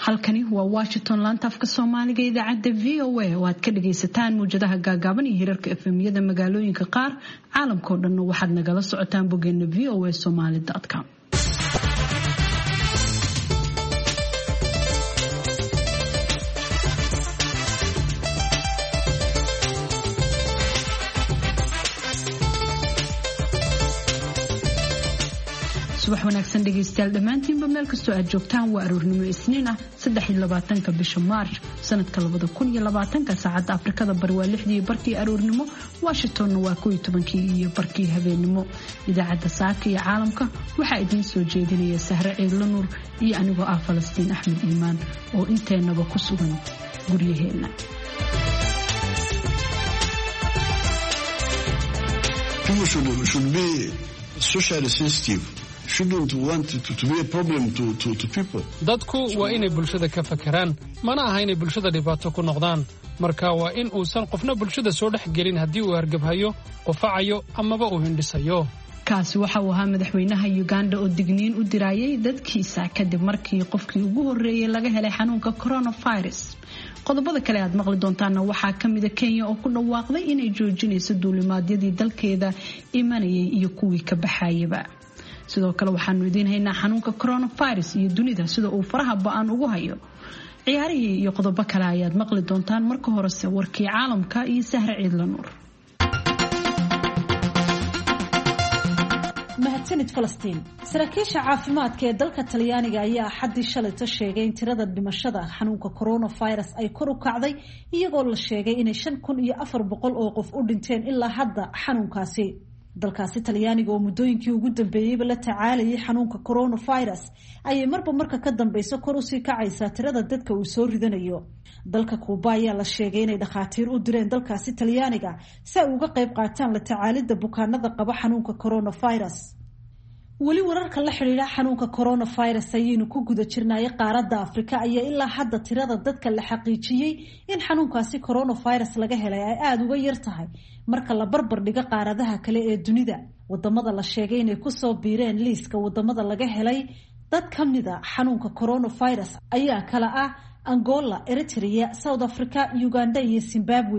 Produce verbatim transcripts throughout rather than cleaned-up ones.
halkani waa Washington laanta afka Soomaaliga idaacada V O A oo aad ka dhageysataan muujadaha gaagaaban iyo hirarka F M-yada magaalooyinka qaar caalamka oo dhan waxaad nagala socotaan boggeena v o a somali dot com. subax wanaagsan dhageystayaal dhamaantiinba meel kastoo aad joogtaan waa aroornimo isniin ah saddex iyo labaatanka bisha Maarch sanadka labada kun iyo labaatanka saacada Afrikada bari waa lixdii barkii aroornimo Washingtonna waa kow iyo tobankii iyo barkii habeenimo idaacada saaka iyo caalamka waxaa idin soo jeedinaya Sahre Ciidla Nuur iyo anigoo ah Falastiin Axmed Iimaan oo inteenaba ku sugan guryaheena. should be socially sensitive. shouldn't want to, to be a problem to, to, to people. dadku waa inay bulshada ka fakaraan mana aha inay bulshada dhibaato ku noqdaan marka waa in uusan qofna bulshada soo dhex gelin haddii uu hargabhayo qofacayo amaba uu hindhisayo. kaasi waxa uu ahaa madaxweynaha Uganda oo digniin u dirayay dadkiisa kadib markii qofkii ugu horeeyay laga helay xanuunka coronavirus. qodobada kale aad maqli doontaan waxaa kamid ah Kenya oo ku dhawaaqday inay joojinayso duulimaadyadii dalkeeda imanayay iyo kuwii ka baxayaba. sidoo kale waxaanu idin haynaa xanuunka coronavirus iyo dunida sida uu faraha ba'an ugu hayo. ciyaarihii iyo qodobo kale ayaad maqli doontaan marka horese warkii caalamka iyo Sahre Ciidla Nuur. mahadsanid Falastiin. saraakiisha caafimaadka ee dalka Talyaaniga ayaa xaddi shalay ta sheegay in tirada dhimashada xanuunka coronavirus ay kor u kacday iyagoo la sheegay in shan kun iyo afar boqol oo qof u dhinteen ilaa hadda xanuunkaasi. dalkaasi Talyaaniga oo muddooyinkii ugu dambeeyayba la tacaalayay xanuunka coronavirus ayay marba marka ka dambayso kor u sii kacaysaa tirada dadka uu soo ridanayo. dalka Kuuba ayaa la sheegay inay dhakhaatiir u direen dalkaasi Talyaaniga si ay uga qayb qaataan la tacaalidda bukaanada qaba xanuunka coronavirus. weli wararka la xiriira xanuunka coronavirus ayaynu ku guda jirnay qaaradda Afrika ayaa ilaa hadda tirada dadka la xaqiijiyay in xanuunkaasi coronavirus laga helay ay aad uga yar tahay marka la barbar dhigo qaaradaha kale ee dunida. wadamada la sheegay inay ku soo biireen liiska wadamada laga helay dad kamida xanuunka coronavirus ayaa kala ah Angola, Eritrea, South Africa, Uganda iyo Zimbabwe.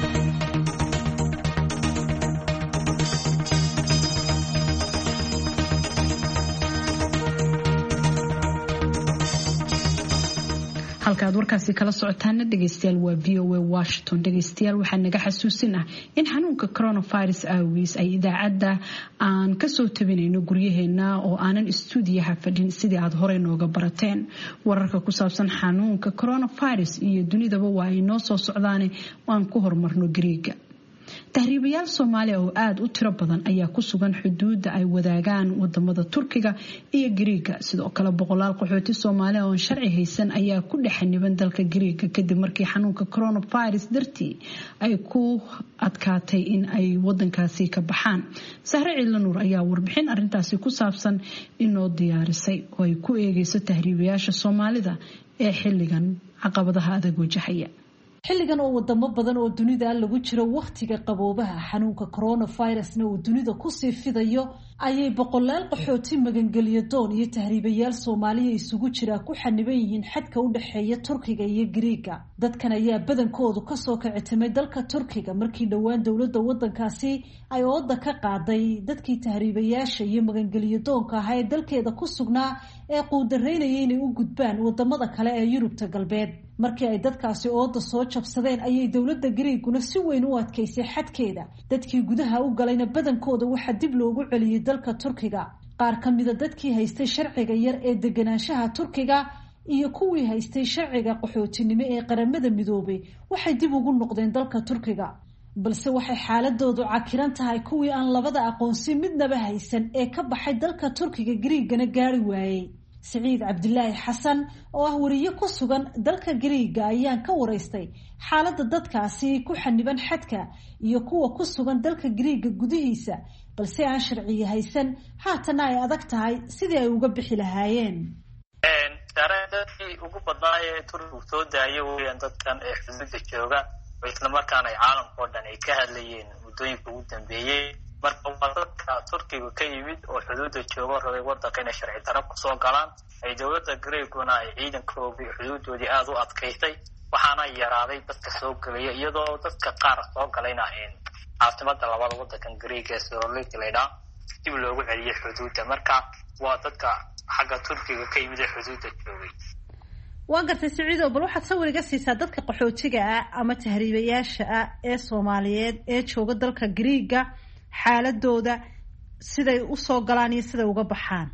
halkaad warkaasi kala socotaana dhageystayaal waa V O A Washington. dhageystayaal waxaa naga xasuusin ah in xanuunka coronavirus awgiis ay idaacada aan kasoo tabinayno guryaheena oo aanan istuudiyaha fadhin sidii aad horey nooga barateen. wararka ku saabsan xanuunka coronavirus iyo dunidaba waa ay noo soo socdaan aan ku hormarno Greega. tahriibayaal Soomaaliya oo aad u tiro badan ayaa ku sugan xuduudda ay wadaagaan wadamada Turkiga iyo Greega. sidoo kale boqolaal qaxooti Soomaali oo sharci haysan ayaa ku dhaxaniban dalka Greega kadib markii xanuunka coronavirus dartii ay ku adkaatay in ay wadankaasi ka baxaan. Sahre Ciidla Nuur ayaa warbixin arintaasi ku saabsan inoo diyaarisay oo ay ku eegayso tahriibayaasha Soomaalida ee xilligan caqabadaha adag wajahaya. xilligan oo wadamo badan oo dunida lagu jiro waqtiga qaboobaha xanuunka coronavirusna uu dunida ku sii fidayo ayay boqolaal qaxooti magangeliyo doon iyo tahriibayaal Soomaaliya isugu jira ku xaniban yihiin xadka u dhaxeeya Turkiga iyo Greega. dadkan ayaa badankoodu ka soo kicitimay dalka Turkiga markii dhawaan dawladda wadankaasi ay ooda ka qaaday dadkii tahriibayaasha iyo magangeliyo doonka ah ee dalkeeda ku sugnaa ee quudareynayay inay u gudbaan wadamada kale ee Yurubta galbeed. markii ay dadkaasi ooda soo jabsadeen ayay dawladda Greeguna si weyn u adkaysay xadkeeda. dadkii gudaha u galayna badankooda waxa dib loogu celiyay dalka Turkiga. qaar kamida dadkii haystay sharciga yar ee deganaanshaha Turkiga iyo kuwii haystay sharciga qaxootinimo ee qaramada midoobay waxay dib ugu noqdeen dalka Turkiga. balse waxay xaaladoodu cakiran tahay kuwii aan labada aqoonsi midnaba haysan ee ka baxay dalka Turkiga Greegana gaari waayay. Saciid Cabdilaahi Xasan oo ah wariye ku sugan dalka Greega ayaan ka wareystay xaaladda dadkaasi ku xaniban xadka iyo kuwa ku sugan dalka Greega gudihiisa balse aan sharci haysan haatan ay adag tahay sidii ay uga bixi lahaayeen. een dadkii ugu badnaayay Turkiga soo daayay weeyaan dadkan ee xuduudda jooga isla markaana ay caalamka oo dhan ay ka hadlayeen muddooyinka ugu dambeeyay marka waa dadka turkiga ka yimid oo xuduudda joogo rabay waddanka inay sharci darro kusoo galaan ay dowladda Greeguna ay ciidankoodii xuduudoodii aad u adkaysay waxaana yaraaday dadka soo galaya iyadoo dadka qaar soo galayna caasimada labada waddankan Greega Sorolik leedah dib loogu celiyay xuduudda marka waa dadka xagga turkiga ka yimid xuduudda joogay waa gartay Siciido bal waxaad sawir iga siisaa dadka qaxootiga ah ama tahriibayaasha ah ee Soomaaliyeed ee jooga dalka Greega xaaladooda siday u soo galaan iyo siday uga baxaan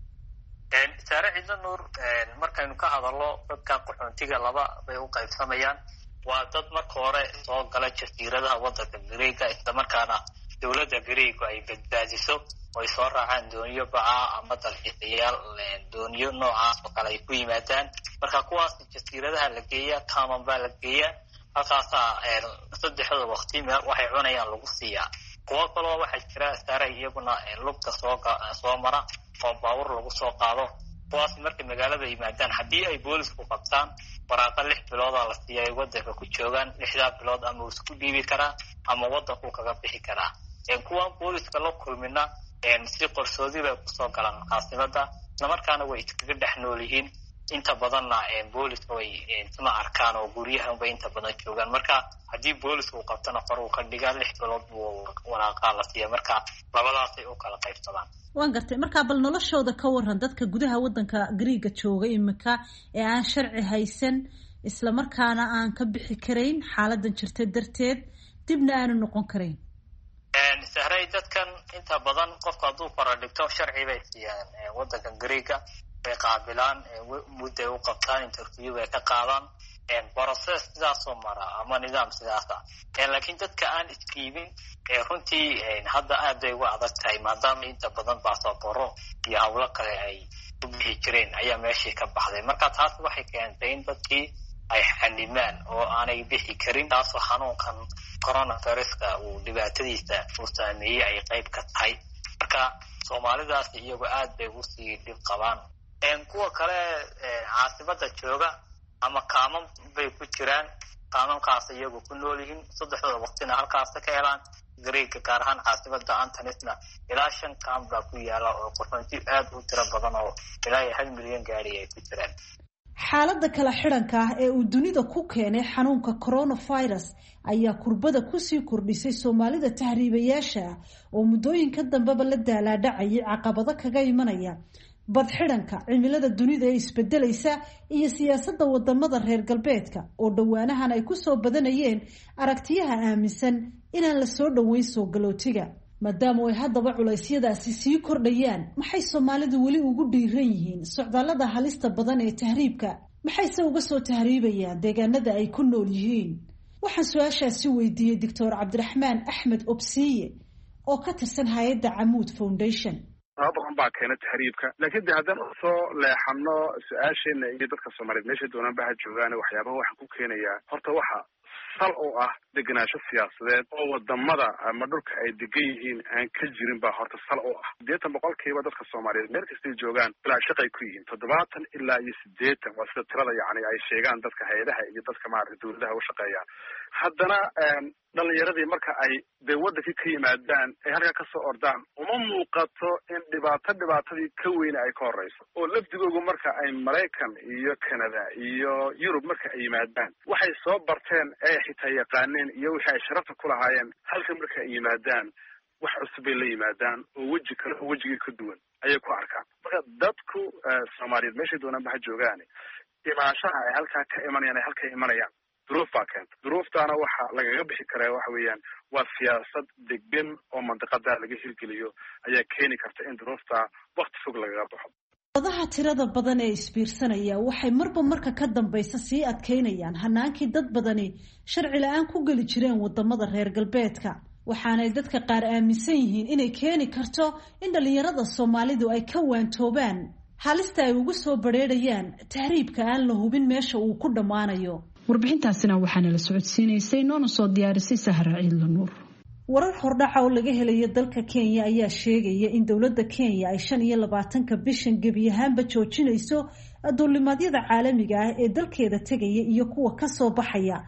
een saare ciidan nuur een markaynu ka hadalno dadka qaxootiga laba bay u qaybsamayaan waa dad marka hore soo gala jasiiradaha waddanka Greega isla markaana dowladda Greega ay badbaadiso oo ay soo raacaan dooniyo baca ama dalxiisayaal dooniyo noocaas oo kale ay ku yimaadaan marka kuwaas jasiiradaha la geeyaa kaaman baa la geeyaa halkaas saddexda waqti meel waxay cunayaan lagu siiyaa kuwa kale waxay jira saaray iyaguna lugta soo soo mara oo baawur lagu soo qaado kuwaas markay magaalada yimaadaan haddii ay boolisku qabtaan waraaqa lix bilood la siiyay waddanka ku joogaan lixda bilood ama isku dhiibi karaa ama waddanku kaga bixi karaa een kuwa booliska la kulmina een si qorsoodi bay ku soo galaan caasimada isla markaana way iskaga dhex nool yihiin inta badanna een booliska way isma arkaan oo guryaha bay inta badan joogaan marka haddii boolisku qabtana qor uu ka dhigaa lix bilood buu waraaqa la siiyay marka labadaas ay u kala qaybsadaan waan gartay marka bal noloshooda ka waran dadka gudaha waddanka Greega jooga imika ee aan sharci haysan isla markaana aan ka bixi karayn xaaladan jirta darteed dibna aanu noqon karayn een sahray dadkan inta badan qofka hadduu fara dhigto sharci bay siiyaan waddanka Greega bay qaabilaan muddo u qabtaan interview bay ka qaadaan een process sidaas oo mara ama nidaam sidaas ah ee laakiin dadka aan iskiibin ee runtii hadda aad ay uga adag tahay maadaama inta badan baasabooro iyo hawlo kale ay u bixi jireen ayaa meeshii ka baxday marka taas waxay keentay in dadkii ay xanimaan oo aanay bixi karin taasoo xanuunkan coronavirus-ka uu dhibaatadiisa uu saameeyay ay qayb ka tahay marka Soomaalidaas iyagu aad bay u sii dhib qabaan een kuwa kale caasimada jooga ama kaaman bay ku jiraan kaamankaas iyagu ku nool yihiin saddexda waqtina halkaas ka helaan Greega gaar ahaan caasimada Antanesna ilaa shan kaam baa ku yaala oo qaxoonti aad u tiro badan oo ilaa hal milyan gaari ay ku jiraan xaaladda kala xiranka ah ee uu dunida ku keenay xanuunka coronavirus ayaa kurbada ku sii kordhisay Soomaalida tahriibayaasha oo muddooyinka dambeba la daalaadhacay caqabado kaga imanaya bad xiranka cimilada dunida ee isbedelaysa iyo siyaasadda wadamada reer galbeedka oo dhawaanahan ay ku soo badanayeen aragtiyaha aaminsan inaan la soo dhaweyn soo galootiga maadaama ay haddaba culeysyadaasi sii kordhayaan maxay Soomaalidu weli ugu dhiiran yihiin socdaalada halista badan ee tahriibka maxayse uga soo tahriibayaan deegaanada ay ku nool yihiin waxaan su-aashaasi weydiiyey Doctor Cabdiraxmaan Axmed Obsiye oo ka tirsan hay'adda Camuud Foundation طبعا baa keena tahriibka laakiin de haddaan soo leexano su-aasheena iyo dadka Soomaaliyeed meesha doonaan baa joogaan waxyaabaha waxaan ku keenayaa horta waxa sal oo ah deganaansho siyaasadeed oo wadamada ama dhulka ay degan yihiin aan ka jirin baa horta sal oo ah sideetan boqolkiiba dadka Soomaaliyeed meel kasta joogaan bilaa shaqo ay ku yihiin toddobaatan ilaa iyo sideetan waa sida tirada yacni ay sheegaan dadka hay'adaha iyo dadka maaragtay dowladaha u shaqeeya haddana dhalinyaradii marka ay de waddankii ka yimaadaan ay halkaa ka soo ordaan uma muuqato in dhibaato dhibaatadii ka weyne ay ka horeyso oo lafdigoogu marka ay Maraykan iyo Canada iyo Yurub marka ay yimaadaan waxay soo barteen ee xitaa yaqaaneen iyo wixii ay sharafta ku lahaayeen halka marka ay yimaadaan wax cusub ay la yimaadaan oo weji kale oo wejigii ka duwan ayay ku arkaan marka dadku Soomaaliyeed meesha doonaan baa joogaan imaanshaha ay halkaa ka imanayaan ay halka imanayaan duruuf baa keenta duruuftaana waxa lagaga bixi karaa waxa weeyaan waa siyaasad degan oo mandiqada laga hirgeliyo ayaa keeni karta in duruufta waqti fog lagaga baxo wadaha tirada badan ee isbiirsanaya waxay marba marka ka dambaysa sii adkeynayaan hanaankii dad badani sharci la'aan ku geli jireen wadamada reer galbeedka waxaanay dadka qaar aaminsan yihiin inay keeni karto in dhalinyarada Soomaalidu ay ka waantoobaan halista ay ugu soo bareerayaan tahriibka aan la hubin meesha uu ku dhamaanayo warbixintaasina waxaana la socodsiinaysay noona soo diyaarisay Sahra Ciidla Nuur warar hordhaca oo laga helayo dalka Kenya ayaa sheegaya in dowladda Kenya ay shan iyo labaatanka bishan gebi ahaanba joojinayso duulimaadyada caalamiga ah ee dalkeeda tagaya iyo kuwa ka soo baxaya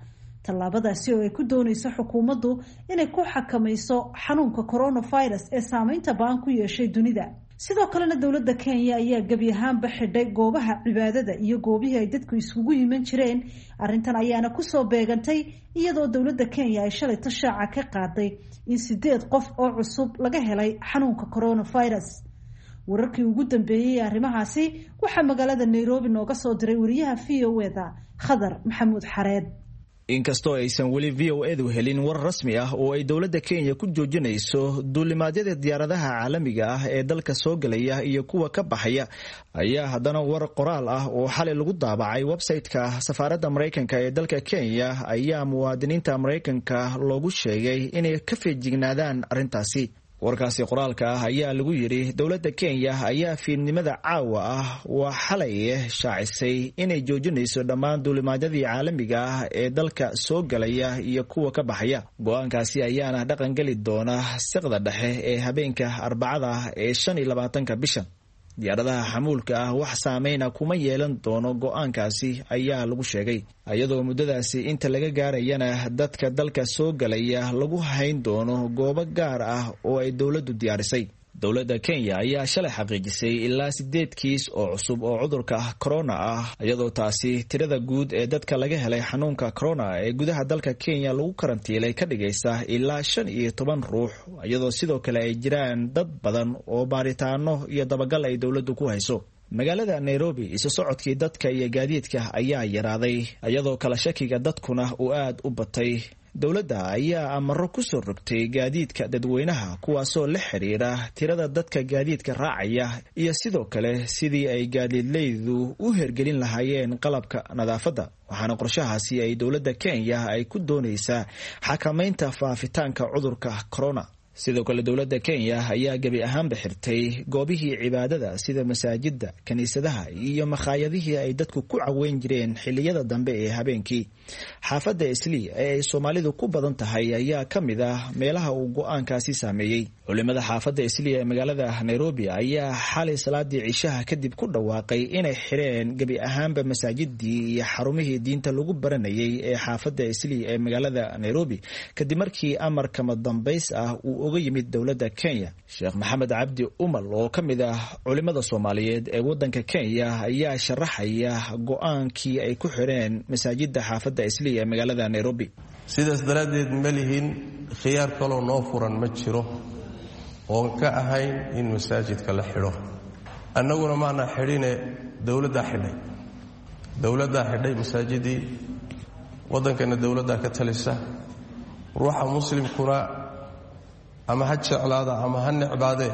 tallaabadaasi oo ay ku doonayso xukuumaddu inay ku xakamayso xanuunka coronavirus ee saameynta ba'an ku yeeshay dunida. sidoo kalena dowladda Kenya ayaa gebi ahaanba xidhay goobaha cibaadada iyo goobihii ay dadku isugu yiman jireen. arrintan ayaana kusoo beegantay iyadoo dowladda Kenya ay shalay tashaaca ka qaaday in sideed qof oo cusub laga helay xanuunka coronavirus. wararkii ugu dambeeyay arrimahaasi waxaa magaalada Nairobi nooga soo diray wariyaha V O E da Khadar Maxamuud Xareed. inkastoo aysan weli V O E du helin war rasmi ah oo ay dowladda Kenya ku joojinayso duulimaadyada diyaaradaha caalamiga ah ee dalka soo galaya iyo kuwa ka baxaya, ayaa haddana war qoraal ah oo xalay lagu daabacay website-ka safaaradda Mareykanka ee dalka Kenya ayaa muwaadiniinta Mareykanka loogu sheegay inay ka feejignaadaan arrintaasi. warkaasi qoraalka ah ayaa lagu yiri dowladda Kenya ayaa fiidnimada caawa ah waa xalay shaacisay inay joojinayso dhammaan duulimaadyadii caalamiga ah ee dalka soo galaya iyo kuwa ka baxaya. go'aankaasi ayaana dhaqan gali doona saqda dhexe ee habeenka Arbacada ee shan iyo labaatanka bishan. diyaaradaha xamuulka ah wax saameyna kuma yeelan doono go'aankaasi ayaa lagu sheegay, iyadoo muddadaasi inta laga gaarayana dadka dalka soo galaya lagu hayn doono goobo gaar ah oo ay dowladdu diyaarisay. dowladda Kenya ayaa shalay xaqiijisay ilaa sideed kiis oo cusub oo cudurka corona ah, iyadoo taasi tirada guud ee dadka laga helay xanuunka corona ee gudaha dalka Kenya lagu karantiilay ka dhigaysa ilaa shan iyo toban ruux, iyadoo sidoo kale ay jiraan dad badan oo baaritaano iyo dabagal ay dowladdu ku hayso. magaalada Nairobi isu socodkii dadka iyo gaadiidka ayaa yaraaday, iyadoo kala shakiga dadkuna uu aad u batay. dowladda ayaa amaro ku soo rogtay gaadiidka dadweynaha kuwaasoo la xiriira tirada dadka gaadiidka raacaya iyo sidoo kale sidii ay gaadiidleydu u hergelin lahaayeen qalabka nadaafadda. waxaana qorshahaasi ay dowladda Kenya ay ku doonaysaa xakamaynta faafitaanka cudurka corona. sidoo kale dowladda Kenya ayaa gabi ahaanba xirtay goobihii cibaadada sida masaajidda, kaniisadaha iyo makhaayadihii ay dadku ku caweyn jireen xilliyada dambe ee habeenkii. xaafadda Islii ee ay Soomaalidu ku badan tahay ayaa ka mid ah meelaha uu go'aankaasi saameeyay. culimada xaafadda Islii ee magaalada Nairobi ayaa xalay salaadii cishaha kadib ku dhawaaqay inay xireen gabi ahaanba masaajidii iyo xarumihii diinta lagu baranayay ee xaafadda Islii ee magaalada Nairobi kadib markii amarka madambays ah uu uga yimid dowladda Kenya. Sheekh Maxamed Cabdi Umal oo ka mid ah culimada Soomaaliyeed ee wadanka Kenya ayaa sharaxaya go'aankii ay ku xireen masaajidda xaafadda Islii ee magaalada Nairobi. sidaas daraadeed ma lihin khiyaar kale oo noo furan ma jiro oo ka ahayn in masaajidka la xidho. annaguna maana xidhine dowladda xidhay dowladda xidhay masaajidii wadankana dowladda ka talisa. ruuxa muslimkuna ama ha jeclaada ama ha necbaade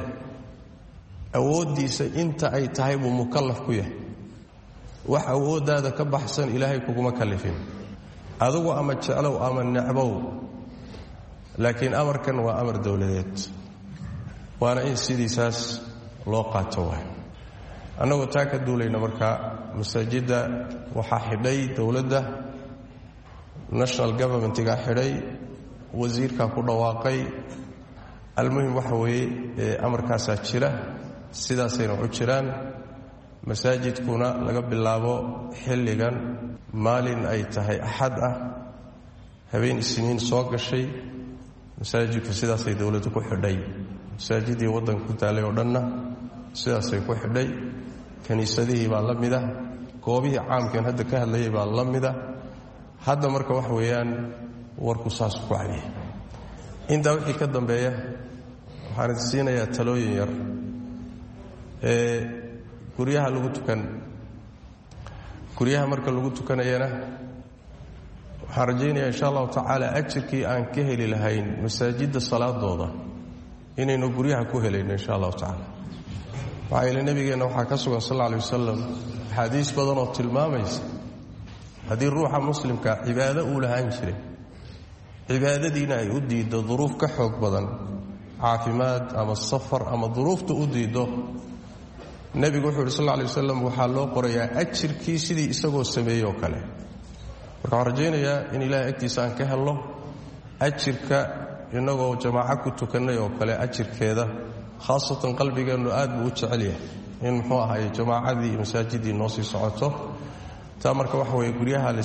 awoodiisa inta ay tahay buu mukallaf ku yahay. wax awoodaada ka baxsan ilaahay kuguma kallifin. adigu ama jeclow ama necbow, laakiin amarkan waa amar dowladeed, waana in sidiisaas loo qaato waay. annagoo taa ka duulayna markaa masaajidda waxaa xidhay dowladda, national governmentigaa xidhay, wasiirkaa ku dhawaaqay. almuhim waxa weeye amarkaasaa jira, sidaasayna u jiraan. masaajidkuna laga bilaabo xilligan maalin ay tahay axad ah, habeen isniin soo gashay, masaajidku sidaasay dowladdu ku xidhay. masaajidii waddanka ku taalay oo dhanna sidaasay ku xidhay. kaniisadihii baa la mida, goobihii caamkeen hadda ka hadlayay baa la mida. hadda marka wax weeyaan warku saas ku cadiyay. intaa wixii ka dambeeya waxaan idin siinayaa talooyin yar. ee guryaha lagu tukan guryaha marka lagu tukanayana waxaan rajaynayaa insha allahu tacaala ajirkii aan ka heli lahayn masaajidda salaadooda inaynu guryaha ku helayno insha allahu tacaala. waxaa yeele nabigeenna waxaa ka sugan sal alla alay wasalam axaadiis badan oo tilmaamaysa haddii ruuxa muslimka cibaado uu lahaan jiray, cibaadadiina ay u diiddo duruuf ka xoog badan, caafimaad ama safar ama duruufta u diiddo, nebigu wuxuu yidhi sal alla alay wasalam waxaa loo qorayaa ajirkii sidii isagoo sameeyey oo kale. marka waxaan rajaynayaa in ilaahay agtiisa aan ka helno ajirka innagoo jamaaco ku tukannay oo kale ajirkeeda. khaasatan qalbigeennu aad buu u jecel yahay in muxuu ahaye jamaacadii iyo masaajidii noo sii socoto. taa marka waxa weeye guryaha laysaga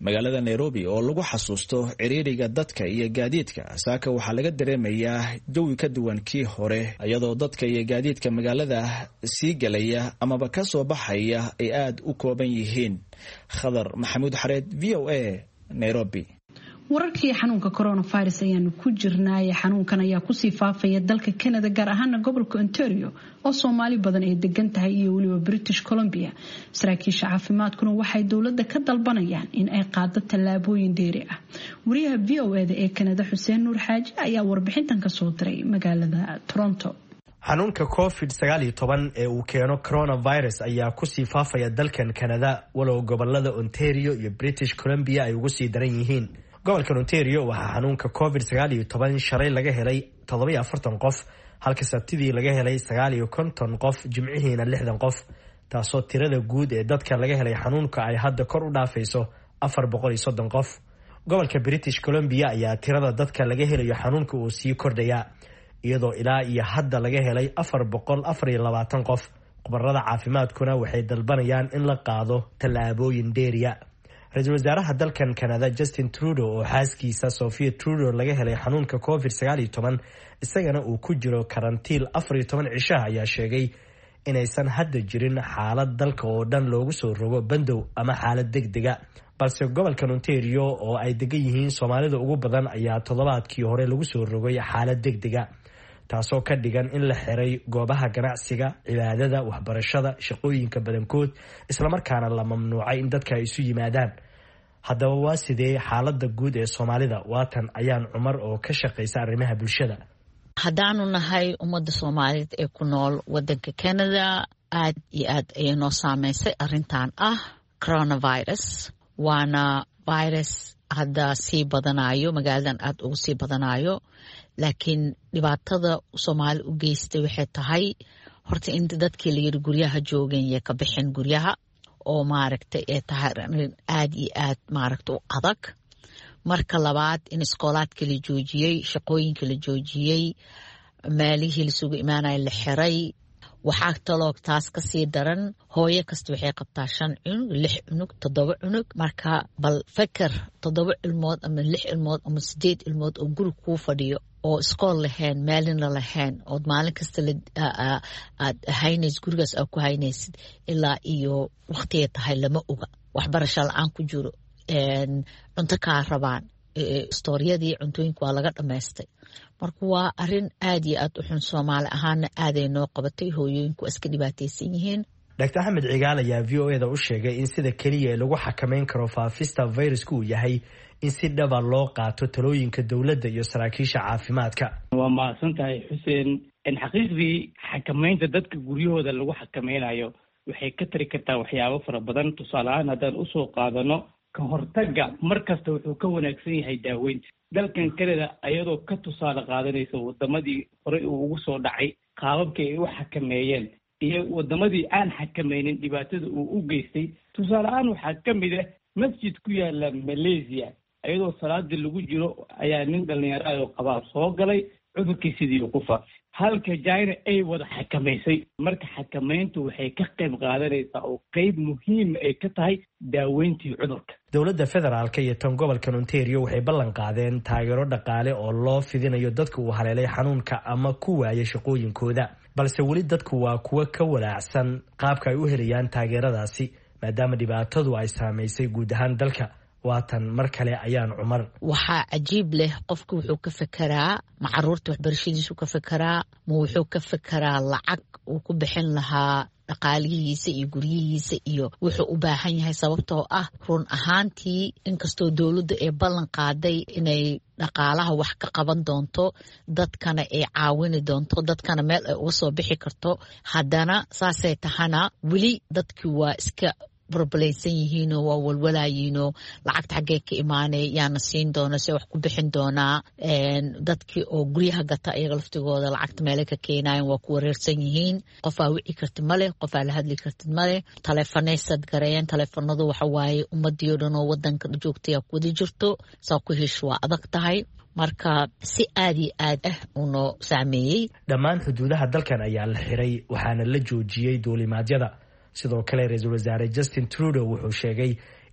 magaalada Nairobi oo lagu xasuusto ciriiriga dadka iyo gaadiidka saaka waxaa laga dareemayaa jawi ka duwan kii hore iyadoo dadka iyo gaadiidka magaalada sii galaya amaba ka soo baxaya ay aad u kooban yihiin. Khadar Maxamuud Xareed, V O A, Nairobi. wararkii xanuunka coronavirus ayaanu ku jirnaa. xanuunkan ayaa kusii faafaya dalka Canada, gaar ahaan gobolka Ontario oo Soomaali badan ay degan tahay iyo waliba British Columbia. saraakiisha caafimaadkuna waxay dowladda ka dalbanayaan in ay qaado tallaabooyin dheeri ah. wariyaha V O A ee Canada Xuseen Nuur Xaaji ayaa warbixintan ka soo diray magaalada Toronto. xanuunka covid sagaal iyo toban ee uu keeno coronavirus ayaa kusii faafaya dalkan Canada, walow gobolada Ontario iyo British Columbia ay ugu sii daran yihiin. gobolka Ontario waxaa xanuunka covid sagaal iyo toban shalay laga helay toddoba iyo afartan qof, halka sabtidii laga helay sagaal iyo konton qof, jimcihiina lixdan qof, taasoo tirada guud ee dadka laga helay xanuunka ay hadda kor u dhaafayso afar boqol iyo soddon qof. gobolka British Columbia ayaa tirada dadka laga helayo xanuunka uu sii kordhaya, iyadoo ilaa iyo hadda laga helay afar boqol afar iyo labaatan qof. khubarada caafimaadkuna waxay dalbanayaan in la qaado tallaabooyin dheeriya. ra-iisul wasaaraha dalkan Canada Justin Trudeau oo xaaskiisa Sophia Trudeau laga helay xanuunka covid sagaal iyo toban isagana uu ku jiro karantiil afar iyo toban cisho ayaa sheegay inaysan hadda jirin xaalad dalka oo dhan loogu soo rogo bandow ama xaalad degdega, balse gobolka Ontario oo ay degan yihiin Soomaalida ugu badan ayaa toddobaadkii hore lagu soo rogay xaalad degdega, taasoo ka dhigan in la xiray goobaha ganacsiga, cibaadada, waxbarashada, shaqooyinka badankood, isla markaana la mamnuucay in dadka ay isu yimaadaan. haddaba waa sidee xaaladda guud ee Soomaalida? Waatan ayaan Cumar oo ka shaqeysa arrimaha bulshada. haddaanu nahay ummadda Soomaaliyeed ee ku nool wadanka Canada, aad iyo aad ayay noo saameysay arrintan ah coronavirus. waana virus hadda sii badanayo, magaaladan aad ugu sii badanayo, laakiin dhibaatada Soomaali u geystay waxay tahay horta in dadkii la yiri guryaha joogeen iyo ka bixin guryaha, oo maaragtay ee tahay aad iyo aad maaragtay u adag. marka labaad in iskoolaadka la joojiyey, shaqooyinka la joojiyey, maalihii la sugu imaanaya la xiray. waxaa taloo taas ka sii daran, hooyo kasta waxay qabtaa shan cunug, lix cunug, toddoba cunug. marka bal fakar toddoba ilmood ama lix ilmood ama sideed ilmood oo guri kuu fadhiyo, oo iskool lahayn, maalina lahayn, ood maalin kasta aad haynays gurigaas aad ku haynaysid ilaa iyo waqtiga tahay lama oga, waxbarasho la-aan ku jiro, cunto kaa rabaan, istooriyadii cuntooyinka waa laga dhammaystay. marka waa arrin aad iyo aad u xun. Soomaali ahaana aaday noo qabatay, hooyooyinku iska dhibaataysan yihiin. Doctor Axmed Cigaal ayaa V O A da u sheegay in sida keliya ee lagu xakameyn karo faafista viruska uu yahay in si dhaba loo qaato talooyinka dowladda iyo saraakiisha caafimaadka. waa mahadsan tahay Xuseen. in xaqiiqdii xakameynta dadka guryahooda lagu xakameynayo waxay ka tari kartaa waxyaabo fara badan. tusaale ahaan haddaan usoo qaadano, ka hortagga mar kasta wuxuu ka wanaagsan yahay daaweynta. dalkan Canada ayadoo ka tusaale qaadanaysa wadamadii horey uu ugu soo dhacay qaababkii ay u xakameeyeen iyo wadamadii aan xakameynin dhibaatada uu u geystay. tusaale ahaan waxaa ka mid ah masjid ku yaala Malaysia, ayadoo salaadii lagu jiro ayaa nin dhalinyaro ah oo qabaab soo galay, cudurkii sidii ku faafay, halka China ay wada xakameysay. marka xakameyntu waxay ka qayb qaadanaysaa oo qayb muhiim ay ka tahay daaweyntii cudurka. dowladda federaalka iyo tan gobolka Ontario waxay ballan qaadeen taageero dhaqaale oo loo fidinayo dadka uu haleelay xanuunka ama ku waayay shaqooyinkooda, balse weli dadku waa kuwa ka walaacsan qaabka ay u helayaan taageeradaasi maadaama dhibaatadu ay saameysay guud ahaan dalka. waatan mar kale ayaan Cumar. waxaa cajiib leh, qofku wuxuu ka fekeraa ma caruurta waxbarashadiisu ka fekeraa, ma wuxuu ka fekeraa lacag uu ku bixin lahaa dhaqaalihiisa iyo guryihiisa iyo wuxuu u baahan yahay. sababtoo ah run ahaantii inkastoo dowladda ay ballan qaaday inay dhaqaalaha wax ka qaban doonto, dadkana ay caawini doonto, dadkana meel ay uga soo bixi karto, haddana saasay tahana weli dadkii waa iska burbulaysan yihiinoo waa walwalaayiinoo lacagta xaggee ka imaanay, yaana siin doona, se wax ku bixin doonaa. dadkii oo guryaha gata iyaga laftigooda lacagta meelay ka keenayan waa ku wareersan yihiin. qofaa wici kartid male, qofaa la hadli kartid male, taleefanaysaad gareeyeen. taleefanadu waxa waaye ummadii o dhan oo wadanka joogtaya ku wada jirto, saa ku hesh waa adag tahay. marka si aad iyo aad ah unoo saameeyey. dhammaan xuduudaha dalkan ayaa la xiray, waxaana la joojiyey duulimaadyada. sidoo kale ra-iisul wasaare Justin Trudeau wuxuu sheegay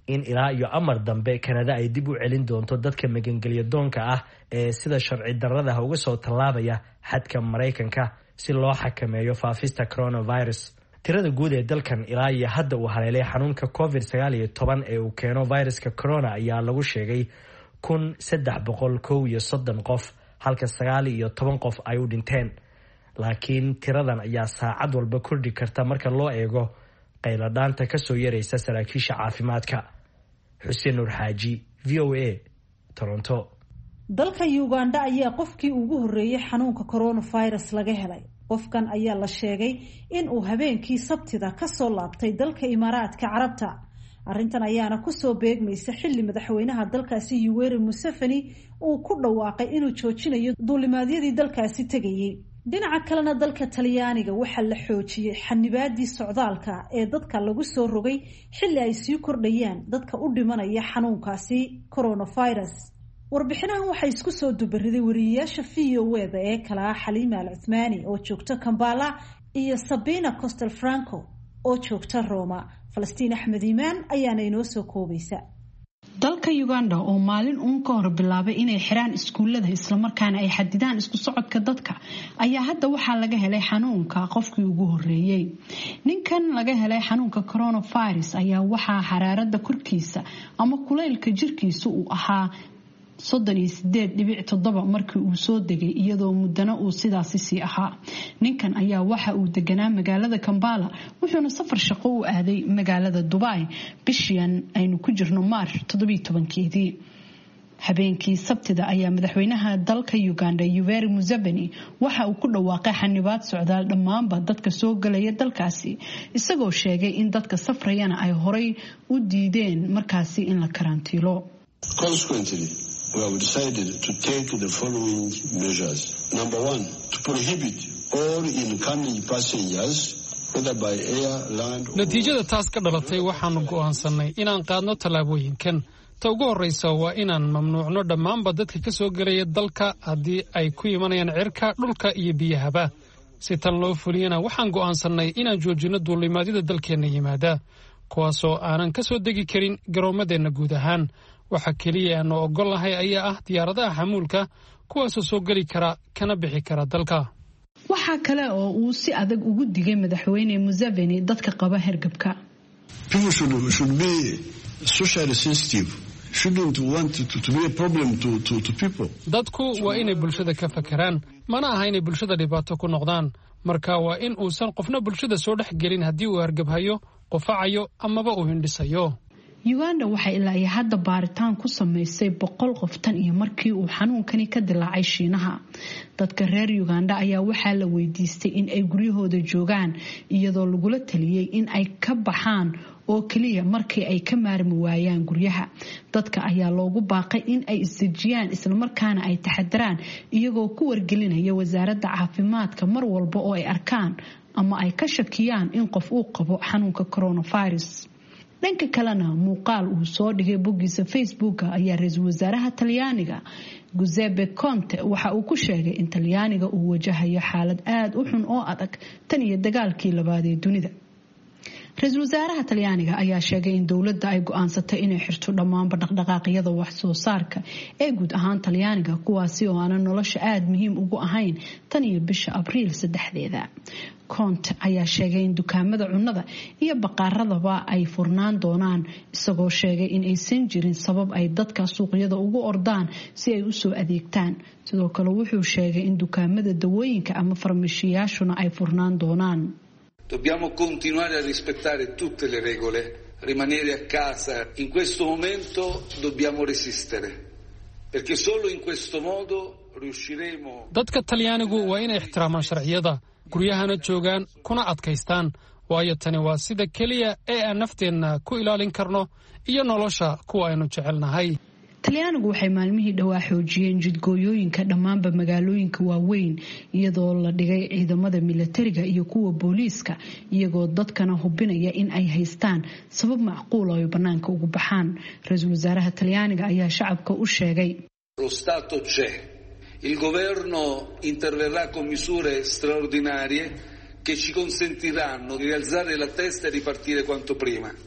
in ilaa iyo amar dambe kanada ay dib u celin doonto dadka magangelya doonka ah ee sida sharci darradaha uga soo tallaabaya xadka maraykanka si loo xakameeyo faafista coronavirus. tirada guud ee dalkan ilaa iyo hadda uu haleelay xanuunka covid sagaal iyo toban ee uu keeno viruska corona ayaa lagu sheegay kun saddex boqol kow iyo soddon qof halka sagaal iyo toban qof ay u dhinteen. laakiin tiradan ayaa saacad walba kordhi karta marka loo eego qayladhaanta kasoo yaraysa saraakiisha caafimaadka. xuseen nuur xaaji, v o a, Toronto. dalka Uganda ayaa qofkii ugu horeeyay xanuunka coronavirus laga helay. qofkan ayaa la sheegay in uu habeenkii sabtida ka soo laabtay dalka Imaaraadka Carabta. arrintan ayaana ku soo beegmaysa xilli madaxweynaha dalkaasi Yoweri Museveni uu ku dhawaaqay inuu joojinayo duulimaadyadii dalkaasi tagayay. dhinaca kalena dalka Talyaaniga waxaa la xoojiyay xanibaadii socdaalka ee dadka lagu soo rogay xilli ay sii kordhayaan dadka u dhimanaya xanuunkaasi coronavirus. warbixinahan waxay isku soo dubariday wariyeyaasha V O A-da ee kala Xaliima Al-Uthmani oo joogta Kampala iyo Sabina Costa Franco oo joogta Roma. Falastiin Axmed Iimaan ayaana inoo soo koobaysa. dalka Uganda oo maalin uun ka hor bilaabay inay xiraan iskuulada isla markaana ay xadidaan isku socodka dadka ayaa hadda waxaa laga helay xanuunka qofkii ugu horeeyay. ninkan laga helay xanuunka coronavirus ayaa waxaa xaraarada korkiisa ama kuleylka jirkiisa uu ahaa soddon iyo sideed dhibic toddoba markii uu soo degay iyadoo muddana uu sidaasi sii ahaa. ninkan ayaa waxa uu deganaa magaalada Kampala wuxuuna safar shaqo u aaday magaalada Dubai bishan aynu ku jirno March toddoba iyo tobankeedii. habeenkii sabtida ayaa madaxweynaha dalka Uganda Yoweri Museveni waxa uu ku dhawaaqay xanibaad socdaal dhammaanba dadka soo galaya dalkaasi isagoo sheegay in dadka safrayana ay horay u diideen markaasi in la karantiilo. Consequently, we have decided to take the following measures. Number one, to prohibit all incoming passengers, whether by air, land or... natiijada taas ka dhalatay waxaanu go'aansanay inaan qaadno tallaabooyinkan. ta ugu horreysa waa inaan mamnuucno dhammaanba dadka ka soo gelaya dalka haddii ay ku imanayaan cirka, dhulka iyo biyahaba. si tan loo fuliyana waxaan go'aansanay inaan joojino duulimaadyada dalkeenna yimaada kuwaasoo aanan ka soo degi karin garoomadeenna guud ahaan. waxa keliya aanu ogolnahay ayaa ah diyaaradaha xamuulka kuwaasoo soo geli kara kana bixi kara dalka. waxaa kale oo uu si adag ugu digay madaxweyne Museveni dadka qaba hergabka. People should, should be socially sensitive. Shouldn't want to, to be a problem to, to, to people. dadku waa inay bulshada ka fakaraan mana aha inay bulshada dhibaato ku noqdaan. marka waa in uusan qofna bulshada soo dhex gelin haddii uu hargabhayo, qufacayo amaba uu hindhisayo. Uganda waxay ilaa iyo hadda baaritaan ku sameysay boqol qof tan iyo markii uu xanuunkani ka dilaacay Shiinaha. dadka reer Uganda ayaa waxaa la weydiistay in ay guryahooda joogaan iyadoo lagula taliyay in ay ka baxaan oo kaliya markii ay ka maarmi waayaan guryaha. dadka ayaa loogu baaqay in ay isdejiyaan isla markaana ay taxadaraan iyagoo ku wargelinaya wasaaradda caafimaadka mar walba oo ay arkaan ama ay ka shakiyaan in qof uu qabo xanuunka coronavirus. dhanka kalena muuqaal uu soo dhigay boggiisa Facebook ayaa ra'iisul wasaaraha Talyaaniga Giuseppe Conte waxa uu ku sheegay in Talyaaniga uu wajahayo xaalad aad u xun oo adag tan iyo dagaalkii labaad ee dunida. ra'iisul wasaaraha Talyaaniga ayaa sheegay in dawladda ay go'aansatay inay xirto dhammaan dhaqdhaqaaqyada wax soo saarka ee guud ahaan Talyaaniga kuwaasi oo aan nolosha aad muhiim ugu ahayn tan iyo bisha Abriil saddexdeeda. Conte ayaa sheegay in dukaamada cunnada iyo baqaaradaba ay furnaan doonaan isagoo sheegay in aysan jirin sabab ay dadka suuqyada ugu ordaan si ay u soo adeegtaan. sidoo kale wuxuu sheegay in dukaamada dawooyinka ama farmashiyaashuna ay furnaan doonaan. Dobbiamo continuare a rispettare tutte le regole, rimanere a casa. In questo momento dobbiamo resistere, perché solo in questo modo riusciremo. dadka Talyaanigu waa inay ixtiraamaan sharciyada, guryahana joogaan kuna adkaystaan, waayo tani waa sida kaliya ee aan nafteenna ku ilaalin karno iyo nolosha kuwa aynu jecelnahay. Talyaanigu waxay maalmihii dhawaa xoojiyeen jidgooyooyinka dhammaanba magaalooyinka waaweyn iyadoo la dhigay ciidamada militariga iyo kuwa booliiska iyagoo dadkana hubinaya in ay haystaan sabab macquul ah oo banaanka ugu baxaan. ra'iisul wasaaraha Talyaaniga ayaa shacabka u sheegay Lo Stato c'è. Il governo interverrà con misure straordinarie che ci consentiranno di rialzare la testa e ripartire quanto prima.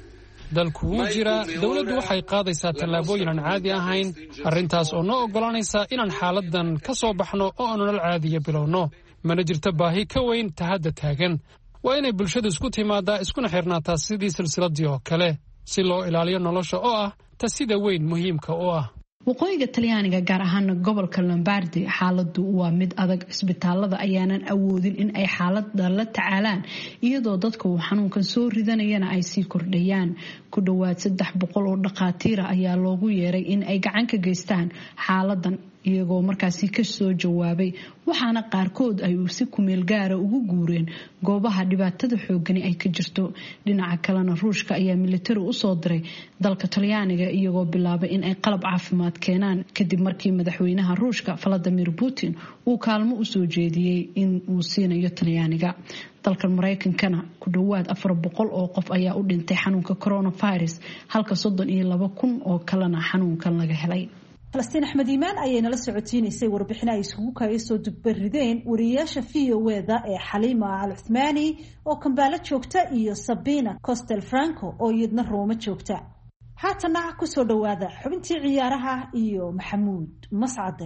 dalku wuu jiraa dowladdu waxay qaadaysaa tallaabooyin aan caadi ahayn arrintaas oo noo oggolaanaysa inaan xaaladdan ka soo baxno oo aan nolol caadiya bilowno mana jirto baahi ka weyn ta hadda taagan waa inay bulshadu isku timaadaa iskuna xirnaataa sidii silsiladdii oo kale si loo ilaaliyo nolosha oo ah ta sida weyn muhiimka u ah waqooyiga talyaaniga gaar ahaana gobolka lombardi xaaladu waa mid adag cisbitaalada ayaanan awoodin in ay xaalada la tacaalaan iyadoo dadka uu xanuunkan soo ridanayana ay sii kordhayaan ku dhowaad saddex boqol oo dhakhaatiira ayaa loogu yeeray in ay gacan ka geystaan xaaladan iyagoo markaasi ka soo jawaabay waxaana qaarkood ay si kumeel gaara ugu guureen goobaha dhibaatada xoogani ay ka jirto dhinaca kalena ruushka ayaa militari u soo diray dalka talyaaniga iyagoo bilaabay in ay qalab caafimaad keenaan kadib markii madaxweynaha ruushka Vladimir Putin uu kaalmo u soo jeediyey in uu siinayo talyaaniga dalka Mareykankana ku dhowaad afar boqol oo qof ayaa u dhintay xanuunka coronavirus halka soddon iyo laba kun oo kalena xanuunkan laga helay falastiin axmed iimaan ayay nala socotiinaysay warbixin ay isugu kaga soo dugbarideen wariyaasha v o e da ee xaliima al cuthmaani oo kambaalo joogta iyo sabina costel franco oo iyadna rooma joogta haatana kusoo dhawaada xubintii ciyaaraha iyo maxamuud mascade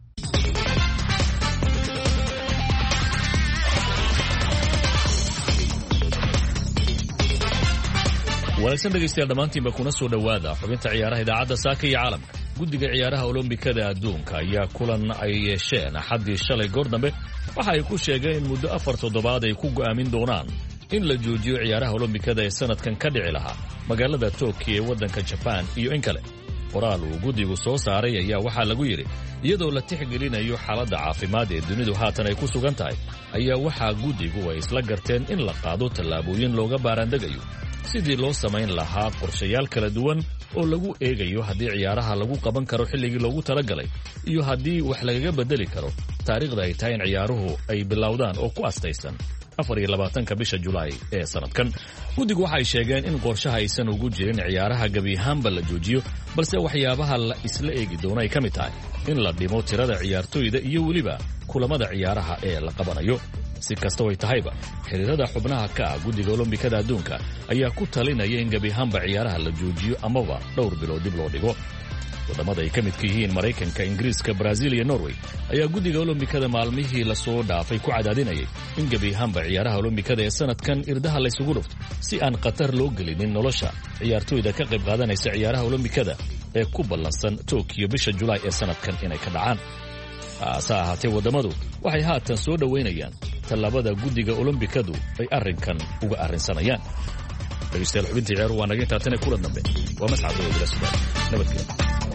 wanaagsan dhegaystayaal dhammaantiinba kuna soo dhowaada xubinta ciyaaraha idaacadda saaka iyo caalamka guddiga ciyaaraha olombikada adduunka ayaa kulan ay yeesheen axaddii shalay goor dambe waxa ay ku sheegeen in muddo afar toddobaad ay ku go'aamin doonaan in la joojiyo ciyaaraha olombikada ee sannadkan ka dhici lahaa magaalada tokyo ee waddanka jabaan iyo in kale qoraal uu guddigu soo saaray ayaa waxaa lagu yidhi iyadoo la tixgelinayo xaaladda caafimaad ee dunidu haatan ay ku sugan tahay ayaa waxaa guddigu ay isla garteen in la qaado tallaabooyin looga baaraandegayo sidii loo samayn lahaa qorshayaal kala duwan oo lagu eegayo haddii ciyaaraha lagu qaban karo xilligii loogu talagalay iyo haddii wax lagaga beddeli karo taariikhda ay tahay in ciyaaruhu ay bilowdaan oo ku astaysan afar iyo labaatanka bisha julaay ee sannadkan guddigu waxay sheegeen in qorshaha aysan ugu jirin ciyaaraha gebi ahaanba la joojiyo balse waxyaabaha la isla eegi doono ay ka mid tahay in la dhimo tirada ciyaartooyda iyo weliba kulamada ciyaaraha ee la qabanayo si kastoo ay tahayba xiriirada xubnaha ka ah guddiga olombikada adduunka ayaa ku talinaya in gebi ahaanba ciyaaraha la joojiyo amaba dhowr bilood dib loo dhigo waddamada ay ka midka yihiin maraykanka ingiriiska brazil iyo norway ayaa guddiga olombikada maalmihii lasoo dhaafay ku cadaadinayay in gebi ahaanba ciyaaraha olombikada ee sannadkan irdaha laysugu dhufto si aan khatar loo gelinin nolosha ciyaartooyda ka qayb qaadanaysa ciyaaraha olombikada ee ku ballansan tokyo bisha julaay ee sannadkan inay ka dhacaan hase ahaatee waddamadu waxay haatan soo dhowaynayaan tallaabada guddiga olombikadu ay arrinkan uga arrinsanayaan dhegeystayaal xubintii ciyaaruhu waa naga intaa tan ee kula dambe waa mascad oo ila sugan nabadgelya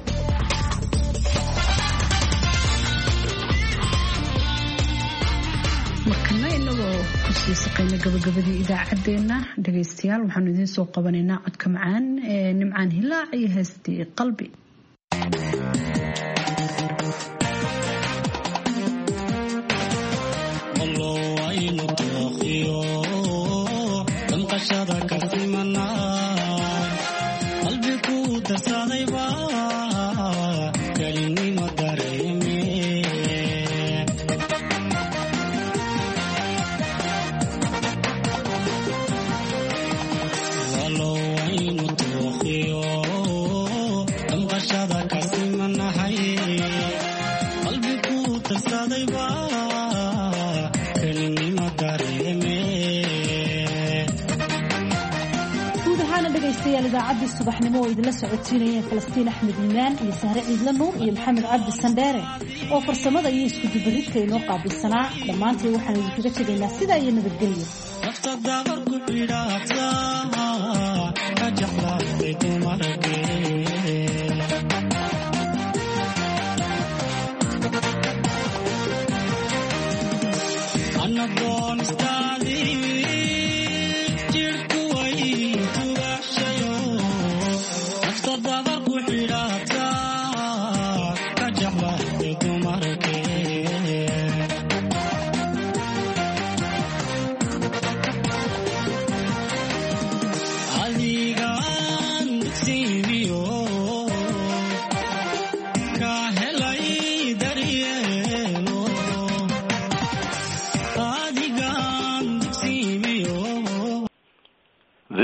markana inagoo kusii saqayna gabagabadii idaacaddeenna dhegaystayaal waxaanu idiin soo qabanaynaa codka macaan ee nimcaan hilaac iyo heestii qalbi idaacadii subaxnimo oo idinla socotiinayeen falastiin axmed iimaan iyo sahre ciidla nuur iyo maxamed cabdi sandheere oo farsamada iyo iskudubaridka inoo qaabilsanaa dhammaantii waxaan idinkaga tegaynaa sidaa iyo nabadgelyo